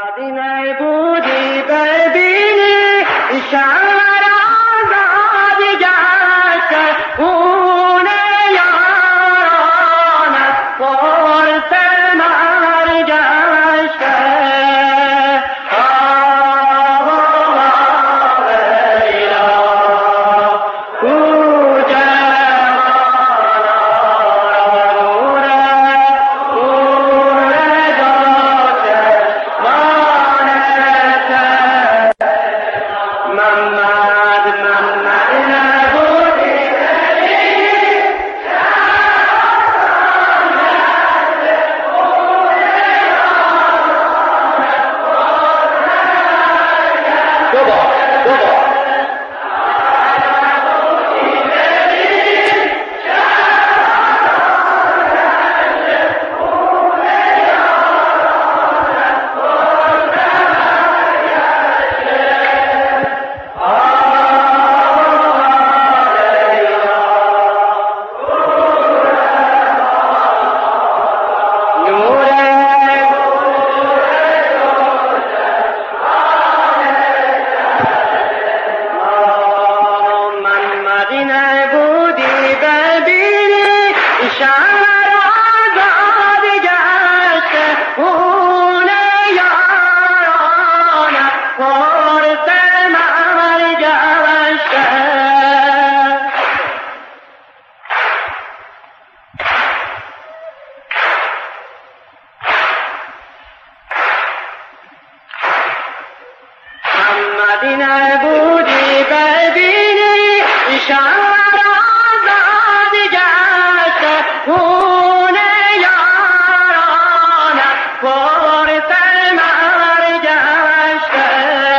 مدینه بودی ببینی شهر آزاد گشته خون یارانت پرس مرگ گشته مدینه بودی ببینی شهر آزاد گشته خون یارانت پرس مرگ گشته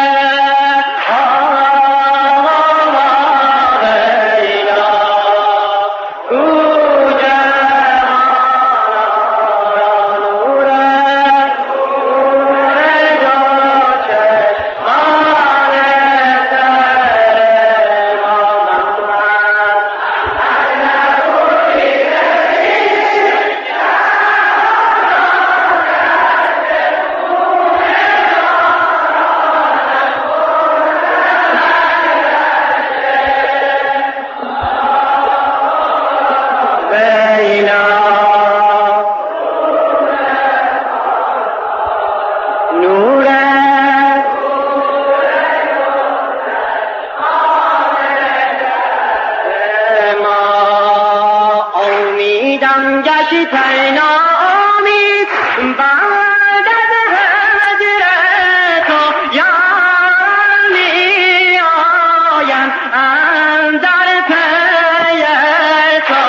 گشتن آمید بعد از هجر تو یاران می آیند اندر پی تو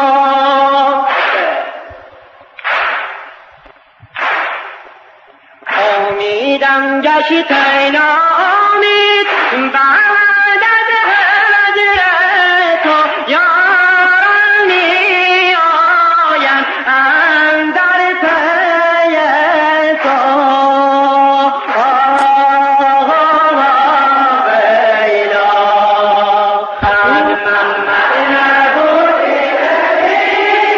امیدم گشتن آمید بعد از هجر تو یاران می اندر پی تو ویلا از من مدینه بودی ببینی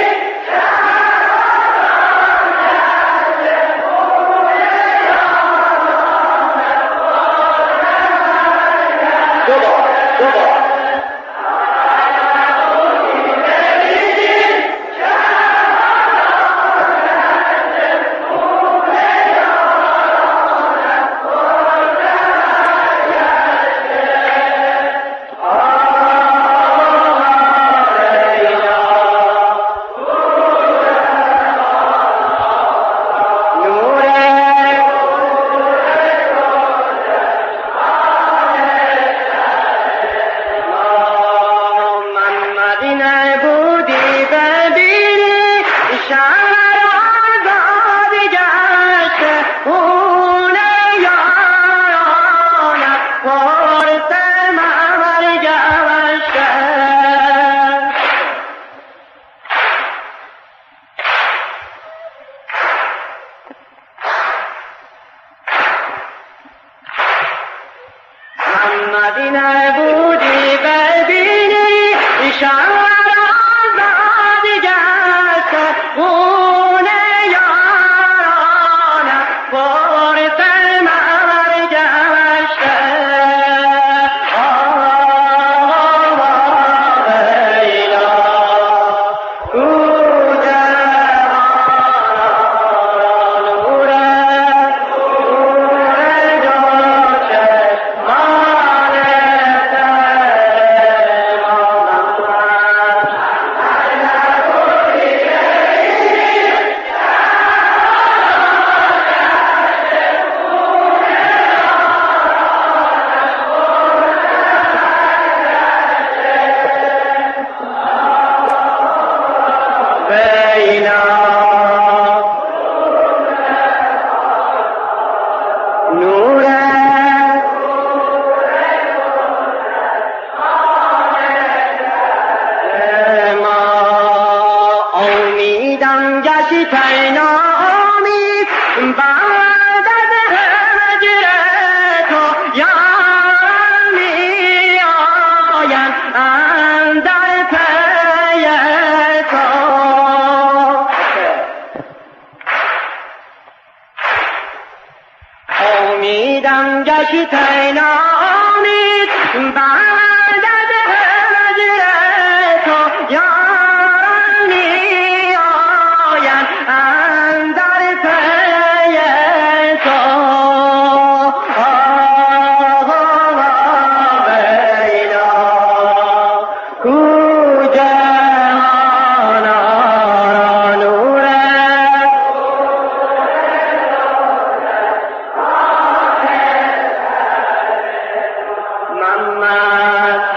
شهر آزاد گشته خون یارانت پرس مرگ گشته مدینه بودی ببینی شهر آزاد گشته خون یارانت پرس امیدم گشت نامید بعد از هجر تو یاران می آیند اندر پی تو بینا کو جهان را نورت محمد